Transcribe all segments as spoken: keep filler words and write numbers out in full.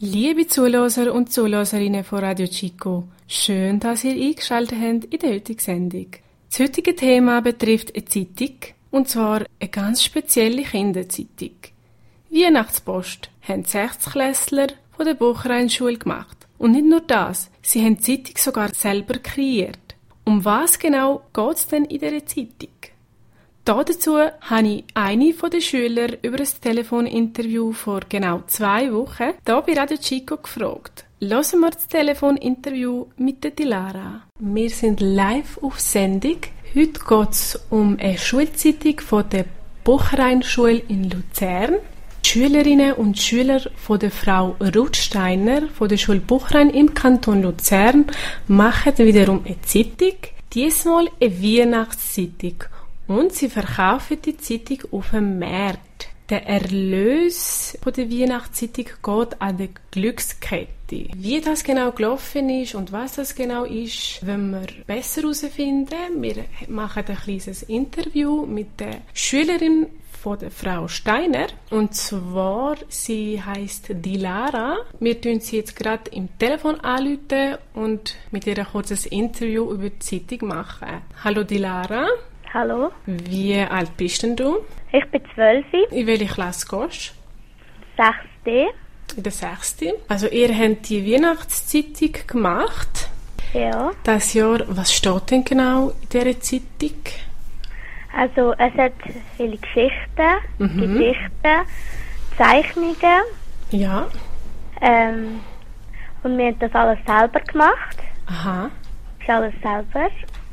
Liebe Zuhörer und Zuhörerinnen von Radio Chico, schön, dass ihr eingeschaltet habt in der heutigen Sendung. Das heutige Thema betrifft eine Zeitung, und zwar eine ganz spezielle Kinderzeitung. Weihnachtspost haben die Sechzklässler von der Buchreihenschule gemacht. Und nicht nur das, sie haben die Zeitung sogar selber kreiert. Um was genau geht es denn in dieser Zeitung? Dazu habe ich eine der Schüler über ein Telefoninterview vor genau zwei Wochen hier bei Radio Chico gefragt. Hören wir das Telefoninterview mit der Dilara. Wir sind live auf Sendung. Heute geht es um eine Schulzeitung von der Buchreihenschule in Luzern. Die Schülerinnen und Schüler von der Frau Ruth Steiner von der Schule Buchrein im Kanton Luzern machen wiederum eine Zeitung, diesmal eine Weihnachtszeitung. Und sie verkaufen die Zeitung auf dem Markt. Der Erlös von der Weihnachtszeitung geht an die Glückskette. Wie das genau gelaufen ist und was das genau ist, wollen wir besser herausfinden. Wir machen ein kleines Interview mit der Schülerin von der Frau Steiner. Und zwar, sie heisst Dilara. Wir tun sie jetzt gerade im Telefon anrufen und mit ihr ein kurzes Interview über die Zeitung machen. Hallo Dilara. Hallo. Wie alt bist denn du? Ich bin zwölf. In welche Klasse gehst du? Sechste. In der sechste. Also ihr habt die Weihnachtszeitung gemacht. Ja. Das Jahr, was steht denn genau in dieser Zeitung? Also es hat viele Geschichten, mhm. Gedichte, Zeichnungen. Ja. Ähm, und wir haben das alles selber gemacht. Aha. Das ist alles selber.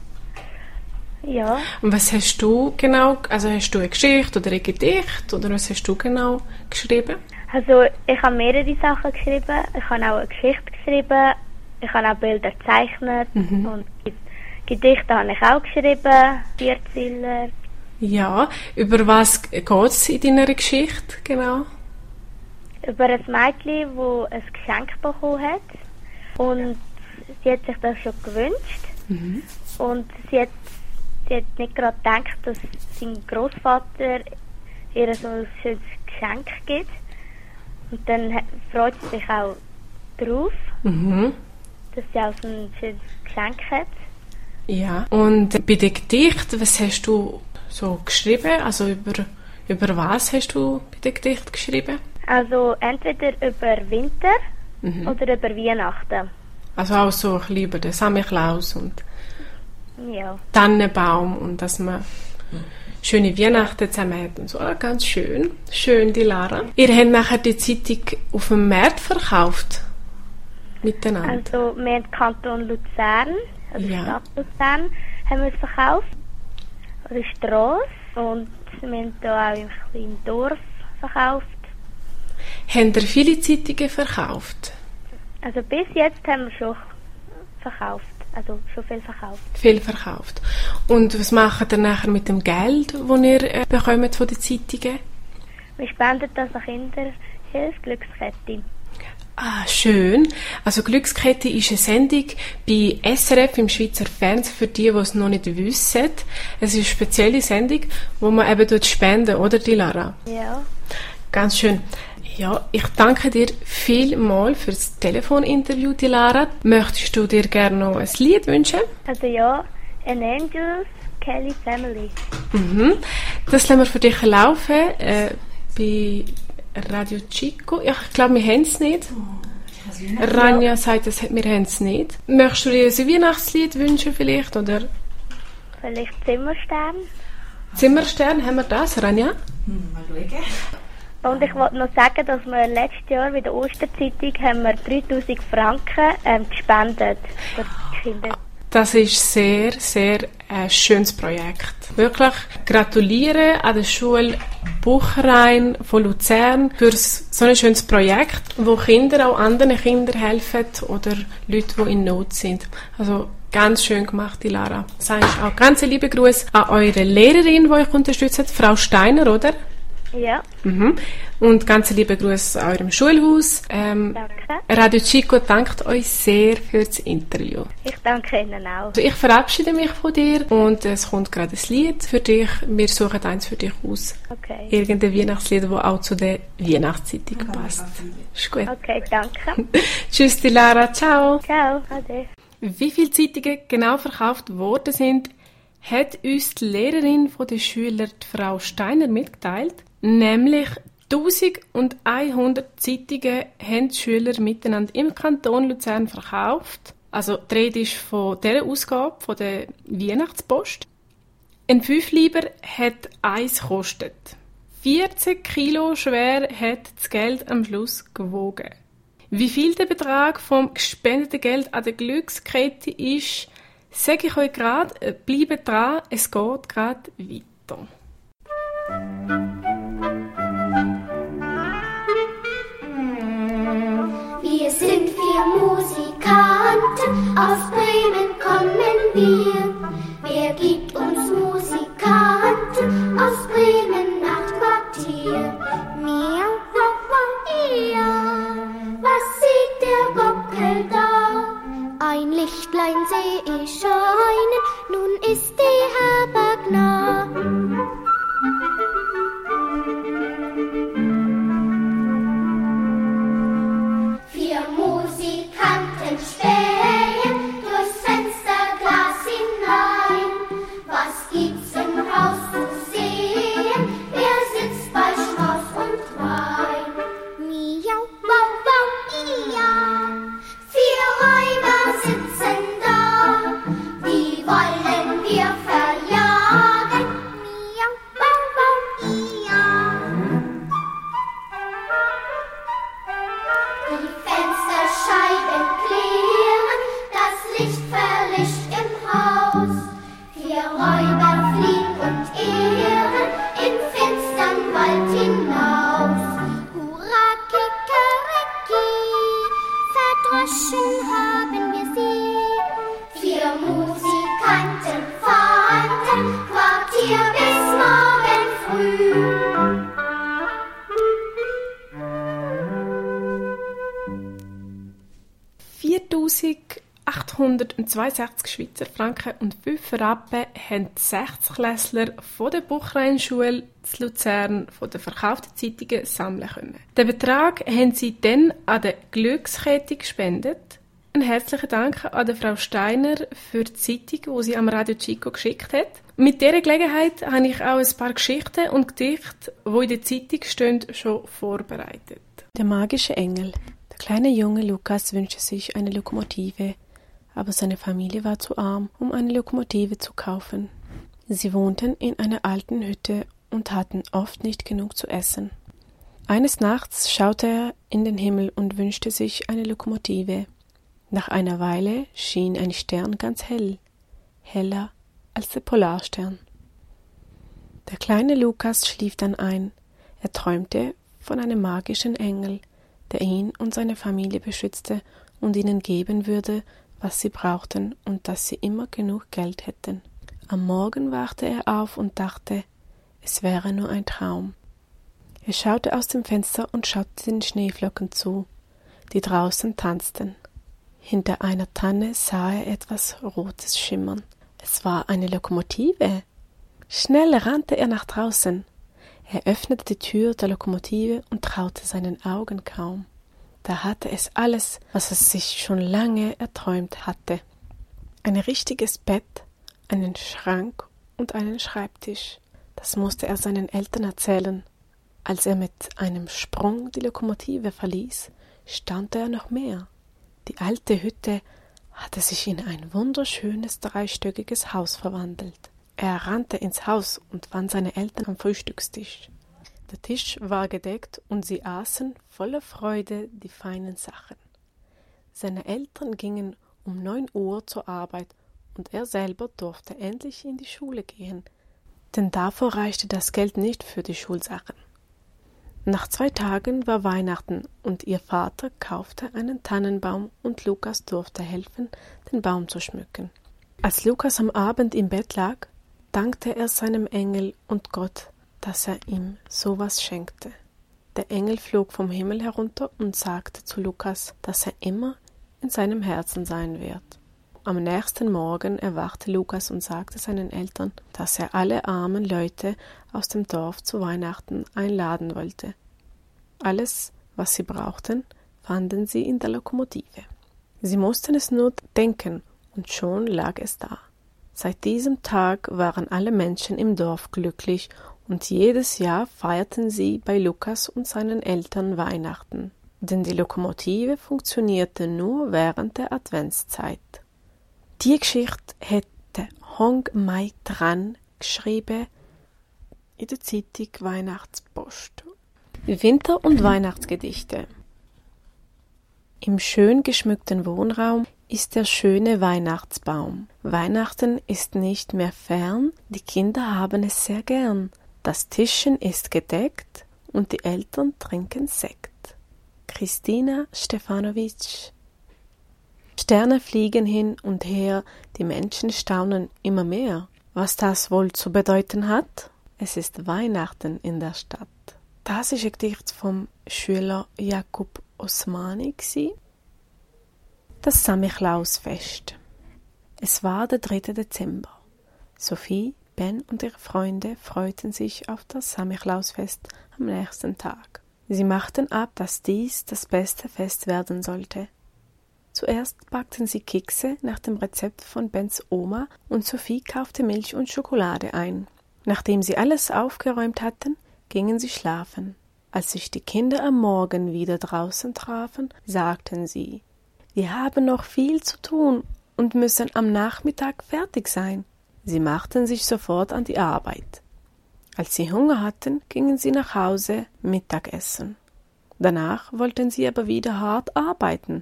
Ja. Und was hast du genau, also hast du eine Geschichte oder ein Gedicht oder was hast du genau geschrieben? Also ich habe mehrere Sachen geschrieben. Ich habe auch eine Geschichte geschrieben. Ich habe auch Bilder gezeichnet. Mhm. Und Gedichte habe ich auch geschrieben. Vierzeiler. Ja, über was geht es in deiner Geschichte genau? Über ein Mädchen, das ein Geschenk bekommen hat. Und sie hat sich das schon gewünscht. Mhm. Und sie hat Sie hat nicht gerade gedacht, dass sein Großvater ihr so ein schönes Geschenk gibt. Und dann freut sie sich auch drauf, mhm. dass sie auch so ein schönes Geschenk hat. Ja. Und bei den Gedichten, was hast du so geschrieben? Also über, über was hast du bei den Gedichten geschrieben? Also entweder über Winter mhm. oder über Weihnachten. Also auch so ein bisschen über den Samichlaus und ja. Tannenbaum und dass man schöne Weihnachten zusammen hat und so. Ah, ganz schön. Schön, Dilara. Ihr habt nachher die Zeitung auf dem Markt verkauft? Miteinander? Also wir haben Kanton Luzern, also ja. Stadt Luzern, haben wir es verkauft. Oder Strasse. Und wir haben hier auch im kleinen Dorf verkauft. Habt ihr viele Zeitungen verkauft? Also bis jetzt haben wir schon verkauft. Also schon viel verkauft. Viel verkauft. Und was macht ihr nachher mit dem Geld, das ihr äh, bekommt von den Zeitungen? Wir spenden das an Kinderhilfe Glückskette. Ah, schön. Also Glückskette ist eine Sendung bei S R F im Schweizer Fernsehen, für die, die es noch nicht wissen. Es ist eine spezielle Sendung, wo man eben dort spenden, oder Dilara? Ja. Ganz schön. Ja, ich danke dir vielmals für das Telefoninterview, Dilara. Möchtest du dir gerne noch ein Lied wünschen? Also ja, An Angels, Kelly Family. Mhm. Das lassen wir für dich laufen äh, bei Radio Chico. Ja, ich glaube, wir haben es nicht. Oh, Rania sagt, dass wir haben es nicht. Möchtest du dir ein Weihnachtslied wünschen vielleicht? Oder? Vielleicht Zimmerstern. Zimmerstern, haben wir das, Rania? Hm, mal schauen. Und ich wollte noch sagen, dass wir letztes Jahr bei der Osterzeitung haben wir dreitausend Franken ähm, gespendet für die Kinder. Das ist sehr, sehr ein schönes Projekt. Wirklich gratuliere an der Schule Buchrein von Luzern für so ein schönes Projekt, wo Kinder auch anderen Kindern helfen oder Leute, die in Not sind. Also ganz schön gemacht, Dilara. Sagst auch ganz liebe Grüße an eure Lehrerin, die euch unterstützt, Frau Steiner, oder? Ja. Mhm. Und ganz liebe Grüße an eurem Schulhaus. Ähm, Danke. Radio Chico dankt euch sehr für das Interview. Ich danke Ihnen auch. Also ich verabschiede mich von dir und es kommt gerade ein Lied für dich. Wir suchen eins für dich aus. Okay. Irgendein Weihnachtslied, das auch zu der Weihnachtszeit passt. Ist gut. Okay, danke. Tschüss, die Lara. Ciao. Ciao. Ade. Wie viele Zeitungen genau verkauft worden sind, hat uns die Lehrerin von den Schülern, die Frau Steiner, mitgeteilt. Nämlich eintausendeinhundert Zeitungen haben die Schüler miteinander im Kanton Luzern verkauft. Also die Rede ist von dieser Ausgabe, von der Weihnachtspost. Ein Fünfliber hat eins gekostet. vierzehn Kilo schwer hat das Geld am Schluss gewogen. Wie viel der Betrag vom gespendeten Geld an der Glückskette ist, sage ich euch gerade, bleibt dran, es geht gerade weiter. Wir sind vier Musikanten, aus Bremen kommen wir. Wer gibt uns Musikanten aus Bremen Nachtquartier? Miau, wow, wow, ja. Was sieht der Gockel da? Ein Lichtlein seh ich scheinen, nun ist die Herberg nah. Vier Musikanten spähen durchs Fensterglas hinein. Was gibt's im Haus zu sehen? Wer sitzt bei Strauß und Wein? Miau, wow, wow, ja. Vier Räuber sitzen da, die wollen wir verjagen. Miau, wow, wow, ja. Die Fensterscheiben klirren, das Licht verlischt im Haus. Vier Räuber fliehen und irren im finstern Wald hinaus. Hurra, kikeriki, verdroschen haben wir sie. Vier Musikanten fahrten Quartier bis morgen früh. viertausendachthundertzweiundsechzig Schweizer Franken und fünf Rappen haben die Sechzklässler von der Buchreinschule zu Luzern von den verkauften Zeitungen sammeln können. Den Betrag haben sie dann an der Glückskette gespendet. Ein herzlichen Dank an der Frau Steiner für die Zeitung, die sie am Radio Chico geschickt hat. Mit dieser Gelegenheit habe ich auch ein paar Geschichten und Gedichte, die in der Zeitung stehen, schon vorbereitet. Der magische Engel. Der kleine Junge Lukas wünschte sich eine Lokomotive, aber seine Familie war zu arm, um eine Lokomotive zu kaufen. Sie wohnten in einer alten Hütte und hatten oft nicht genug zu essen. Eines Nachts schaute er in den Himmel und wünschte sich eine Lokomotive. Nach einer Weile schien ein Stern ganz hell, heller als der Polarstern. Der kleine Lukas schlief dann ein. Er träumte von einem magischen Engel, der ihn und seine Familie beschützte und ihnen geben würde, was sie brauchten und dass sie immer genug Geld hätten. Am Morgen wachte er auf und dachte, es wäre nur ein Traum. Er schaute aus dem Fenster und schaute den Schneeflocken zu, die draußen tanzten. Hinter einer Tanne sah er etwas Rotes schimmern. Es war eine Lokomotive. Schnell rannte er nach draußen. Er öffnete die Tür der Lokomotive und traute seinen Augen kaum. Da hatte es alles, was er sich schon lange erträumt hatte. Ein richtiges Bett, einen Schrank und einen Schreibtisch. Das musste er seinen Eltern erzählen. Als er mit einem Sprung die Lokomotive verließ, staunte er noch mehr. Die alte Hütte hatte sich in ein wunderschönes dreistöckiges Haus verwandelt. Er rannte ins Haus und fand seine Eltern am Frühstückstisch. Der Tisch war gedeckt und sie aßen voller Freude die feinen Sachen. Seine Eltern gingen um neun Uhr zur Arbeit und er selber durfte endlich in die Schule gehen, denn davor reichte das Geld nicht für die Schulsachen. Nach zwei Tagen war Weihnachten und ihr Vater kaufte einen Tannenbaum und Lukas durfte helfen, den Baum zu schmücken. Als Lukas am Abend im Bett lag, dankte er seinem Engel und Gott, dass er ihm sowas schenkte. Der Engel flog vom Himmel herunter und sagte zu Lukas, dass er immer in seinem Herzen sein wird. Am nächsten Morgen erwachte Lukas und sagte seinen Eltern, dass er alle armen Leute aus dem Dorf zu Weihnachten einladen wollte. Alles, was sie brauchten, fanden sie in der Lokomotive. Sie mussten es nur denken, und schon lag es da. Seit diesem Tag waren alle Menschen im Dorf glücklich, und jedes Jahr feierten sie bei Lukas und seinen Eltern Weihnachten. Denn die Lokomotive funktionierte nur während der Adventszeit. Die Geschichte hätte Hong Mai Tran geschrieben in der Zeitung Weihnachtspost. Winter- und Weihnachtsgedichte. Im schön geschmückten Wohnraum ist der schöne Weihnachtsbaum. Weihnachten ist nicht mehr fern, die Kinder haben es sehr gern. Das Tischchen ist gedeckt und die Eltern trinken Sekt. Christina Stefanovic. Sterne fliegen hin und her, die Menschen staunen immer mehr. Was das wohl zu bedeuten hat? Es ist Weihnachten in der Stadt. Das ist ein Gedicht vom Schüler Jakub Osmani. Das Samichlausfest. Es war der dritte Dezember. Sophie, Ben und ihre Freunde freuten sich auf das Samichlausfest am nächsten Tag. Sie machten ab, dass dies das beste Fest werden sollte. Zuerst backten sie Kekse nach dem Rezept von Bens Oma und Sophie kaufte Milch und Schokolade ein. Nachdem sie alles aufgeräumt hatten, gingen sie schlafen. Als sich die Kinder am Morgen wieder draußen trafen, sagten sie: »Wir haben noch viel zu tun und müssen am Nachmittag fertig sein.« Sie machten sich sofort an die Arbeit. Als sie Hunger hatten, gingen sie nach Hause Mittagessen. Danach wollten sie aber wieder hart arbeiten.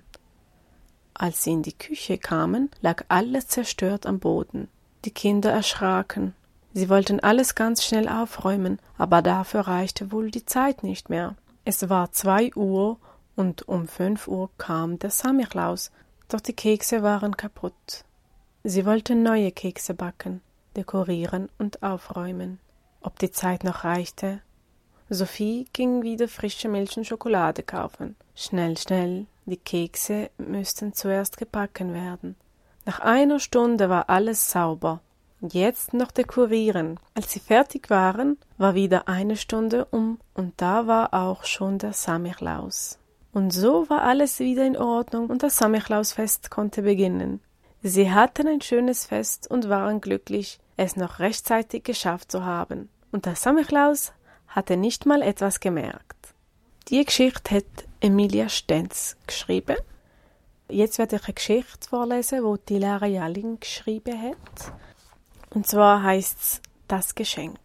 Als sie in die Küche kamen, lag alles zerstört am Boden. Die Kinder erschraken. Sie wollten alles ganz schnell aufräumen, aber dafür reichte wohl die Zeit nicht mehr. Es war zwei Uhr und um fünf Uhr kam der Samichlaus, doch die Kekse waren kaputt. Sie wollten neue Kekse backen, dekorieren und aufräumen. Ob die Zeit noch reichte? Sophie ging wieder frische Milch und Schokolade kaufen. Schnell, schnell, die Kekse müssten zuerst gebacken werden. Nach einer Stunde war alles sauber. Jetzt noch dekorieren. Als sie fertig waren, war wieder eine Stunde um und da war auch schon der Samichlaus. Und so war alles wieder in Ordnung und das Samichlausfest konnte beginnen. Sie hatten ein schönes Fest und waren glücklich, es noch rechtzeitig geschafft zu haben. Und der Samichlaus hatte nicht mal etwas gemerkt. Die Geschichte hat Emilia Stenz geschrieben. Jetzt werde ich eine Geschichte vorlesen, die, die Lara Jalling geschrieben hat. Und zwar heißt es »Das Geschenk«.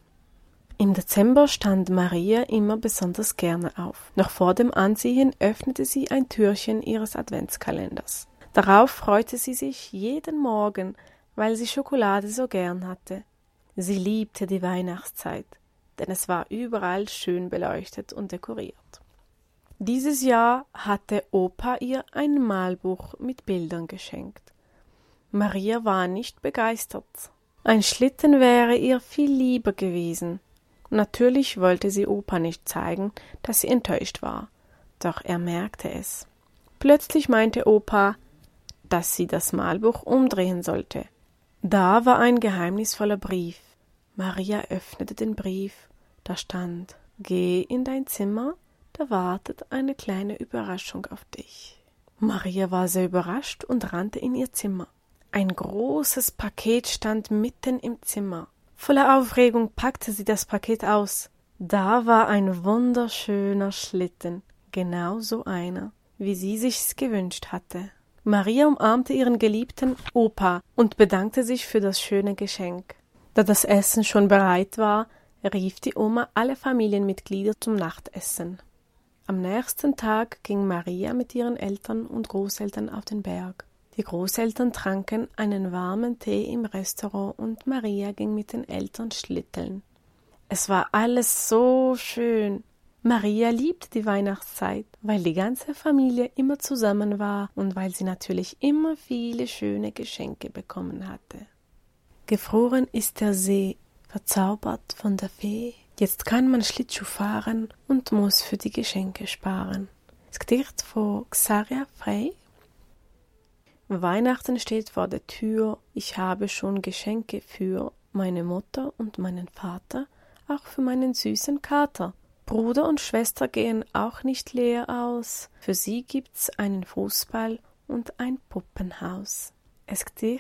Im Dezember stand Maria immer besonders gerne auf. Noch vor dem Anziehen öffnete sie ein Türchen ihres Adventskalenders. Darauf freute sie sich jeden Morgen, weil sie Schokolade so gern hatte. Sie liebte die Weihnachtszeit, denn es war überall schön beleuchtet und dekoriert. Dieses Jahr hatte Opa ihr ein Malbuch mit Bildern geschenkt. Maria war nicht begeistert. Ein Schlitten wäre ihr viel lieber gewesen. Natürlich wollte sie Opa nicht zeigen, dass sie enttäuscht war, doch er merkte es. Plötzlich meinte Opa, dass sie das Malbuch umdrehen sollte. Da war ein geheimnisvoller Brief. Maria öffnete den Brief. Da stand: »Geh in dein Zimmer, da wartet eine kleine Überraschung auf dich.« Maria war sehr überrascht und rannte in ihr Zimmer. Ein großes Paket stand mitten im Zimmer. Voller Aufregung packte sie das Paket aus. Da war ein wunderschöner Schlitten, genau so einer, wie sie sich's gewünscht hatte. Maria umarmte ihren geliebten Opa und bedankte sich für das schöne Geschenk. Da das Essen schon bereit war, rief die Oma alle Familienmitglieder zum Nachtessen. Am nächsten Tag ging Maria mit ihren Eltern und Großeltern auf den Berg. Die Großeltern tranken einen warmen Tee im Restaurant und Maria ging mit den Eltern schlitteln. Es war alles so schön. Maria liebte die Weihnachtszeit, weil die ganze Familie immer zusammen war und weil sie natürlich immer viele schöne Geschenke bekommen hatte. Gefroren ist der See, verzaubert von der Fee, Jetzt kann man Schlittschuh fahren und muss für die Geschenke sparen. Das Gedicht von Xaria Frey. Weihnachten steht vor der Tür, ich habe schon Geschenke für meine Mutter und meinen Vater, auch für meinen süßen Kater. Bruder und Schwester gehen auch nicht leer aus, für sie gibt's einen Fußball und ein Puppenhaus. Das Gedicht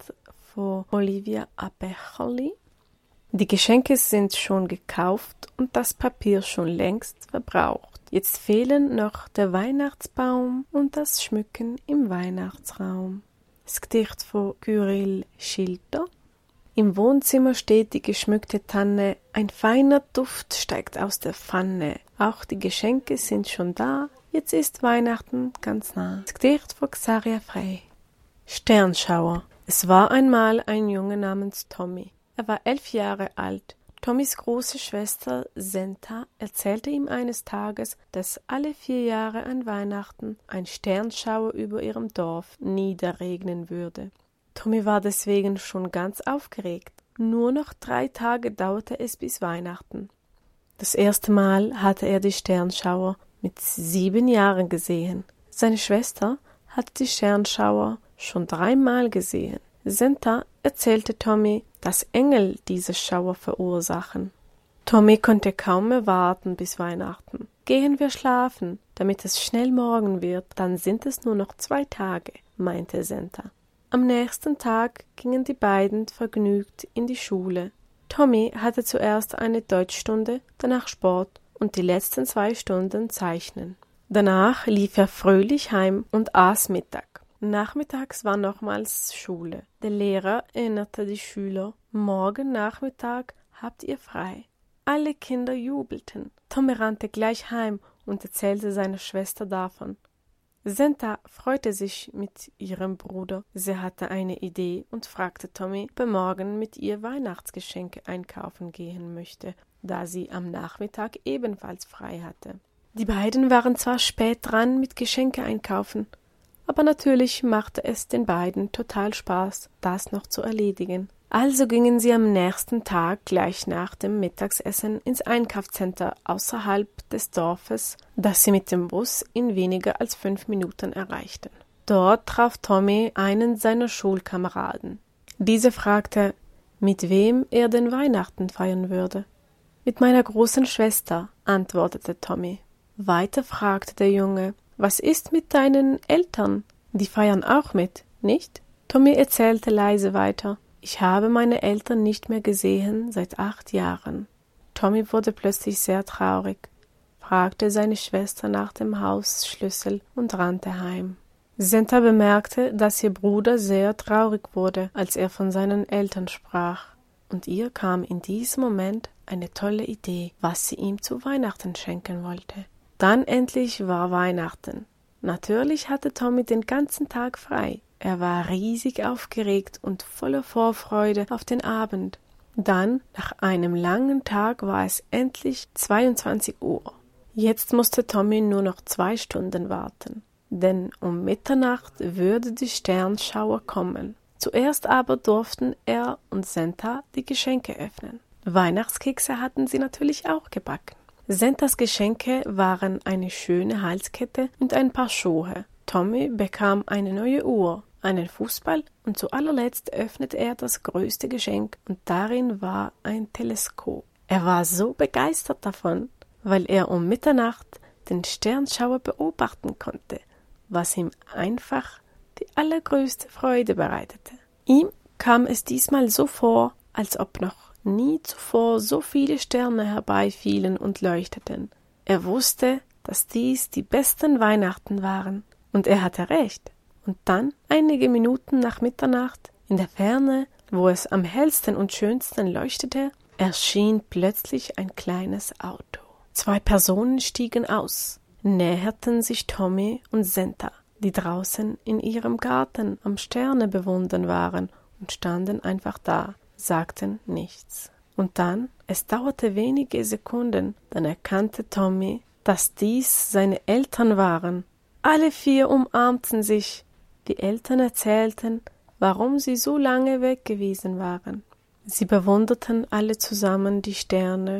von Olivia Abecherli. Die Geschenke sind schon gekauft und das Papier schon längst verbraucht. Jetzt fehlen noch der Weihnachtsbaum und das Schmücken im Weihnachtsraum. Das Gedicht von Kyrill Schilter. Im Wohnzimmer steht die geschmückte Tanne, ein feiner Duft steigt aus der Pfanne. Auch die Geschenke sind schon da, jetzt ist Weihnachten ganz nah. Das Gedicht von Xaria Frey. Sternschauer. Es war einmal ein Junge namens Tommy. Er war elf Jahre alt. Tommys große Schwester Senta erzählte ihm eines Tages, dass alle vier Jahre an Weihnachten ein Sternschauer über ihrem Dorf niederregnen würde. Tommy war deswegen schon ganz aufgeregt. Nur noch drei Tage dauerte es bis Weihnachten. Das erste Mal hatte er die Sternschauer mit sieben Jahren gesehen. Seine Schwester hatte die Sternschauer schon dreimal gesehen. Senta erzählte Tommy, dass Engel diese Schauer verursachen. Tommy konnte kaum mehr warten bis Weihnachten. Gehen wir schlafen, damit es schnell morgen wird, dann sind es nur noch zwei Tage, meinte Senta. Am nächsten Tag gingen die beiden vergnügt in die Schule. Tommy hatte zuerst eine Deutschstunde, danach Sport und die letzten zwei Stunden Zeichnen. Danach lief er fröhlich heim und aß Mittag. Nachmittags war nochmals Schule. Der Lehrer erinnerte die Schüler, morgen Nachmittag habt ihr frei. Alle Kinder jubelten. Tommy rannte gleich heim und erzählte seiner Schwester davon. Senta freute sich mit ihrem Bruder. Sie hatte eine Idee und fragte Tommy, ob er morgen mit ihr Weihnachtsgeschenke einkaufen gehen möchte, da sie am Nachmittag ebenfalls frei hatte. Die beiden waren zwar spät dran mit Geschenke einkaufen, aber natürlich machte es den beiden total Spaß, das noch zu erledigen. Also gingen sie am nächsten Tag gleich nach dem Mittagsessen ins Einkaufscenter außerhalb des Dorfes, das sie mit dem Bus in weniger als fünf Minuten erreichten. Dort traf Tommy einen seiner Schulkameraden. Dieser fragte, mit wem er denn Weihnachten feiern würde. Mit meiner großen Schwester, antwortete Tommy. Weiter fragte der Junge, was ist mit deinen Eltern? Die feiern auch mit, nicht? Tommy erzählte leise weiter. Ich habe meine Eltern nicht mehr gesehen seit acht Jahren. Tommy wurde plötzlich sehr traurig, fragte seine Schwester nach dem Hausschlüssel und rannte heim. Senta bemerkte, dass ihr Bruder sehr traurig wurde, als er von seinen Eltern sprach, und ihr kam in diesem Moment eine tolle Idee, was sie ihm zu Weihnachten schenken wollte. Dann endlich war Weihnachten. Natürlich hatte Tommy den ganzen Tag frei. Er war riesig aufgeregt und voller Vorfreude auf den Abend. Dann, nach einem langen Tag, war es endlich zweiundzwanzig Uhr. Jetzt musste Tommy nur noch zwei Stunden warten, denn um Mitternacht würde die Sternschauer kommen. Zuerst aber durften er und Senta die Geschenke öffnen. Weihnachtskekse hatten sie natürlich auch gebacken. Sentas Geschenke waren eine schöne Halskette und ein paar Schuhe. Tommy bekam eine neue Uhr, einen Fußball und zu allerletzt öffnete er das größte Geschenk und darin war ein Teleskop. Er war so begeistert davon, weil er um Mitternacht den Sternschauer beobachten konnte, was ihm einfach die allergrößte Freude bereitete. Ihm kam es diesmal so vor, als ob noch nie zuvor so viele Sterne herbeifielen und leuchteten. Er wusste, dass dies die besten Weihnachten waren, und er hatte recht. Und dann, einige Minuten nach Mitternacht, in der Ferne, wo es am hellsten und schönsten leuchtete, erschien plötzlich ein kleines Auto. Zwei Personen stiegen aus, näherten sich Tommy und Senta, die draußen in ihrem Garten am Sterne bewundern waren und standen einfach da, sagten nichts. Und dann, es dauerte wenige Sekunden, dann erkannte Tommy, dass dies seine Eltern waren. Alle vier umarmten sich. Die Eltern erzählten, warum sie so lange weg gewesen waren. Sie bewunderten alle zusammen die Sterne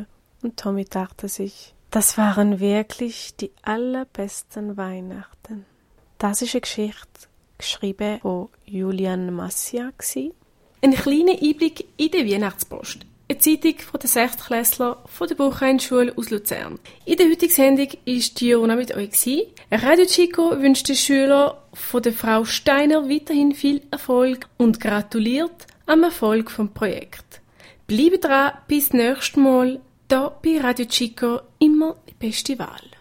und Tommy dachte sich, das waren wirklich die allerbesten Weihnachten. Das ist eine Geschichte, geschrieben von Julian Massia. Ein kleiner Einblick in die Weihnachtspost. Eine Zeitung von den Sechstklässlern von der Bucheinschule aus Luzern. In der heutigen Sendung war Diona mit euch. Radio Chico wünscht den Schülern von der Frau Steiner weiterhin viel Erfolg und gratuliert am Erfolg vom Projekt. Bleibe dran, bis nächstes Mal. Da bei Radio Chico immer die beste Wahl.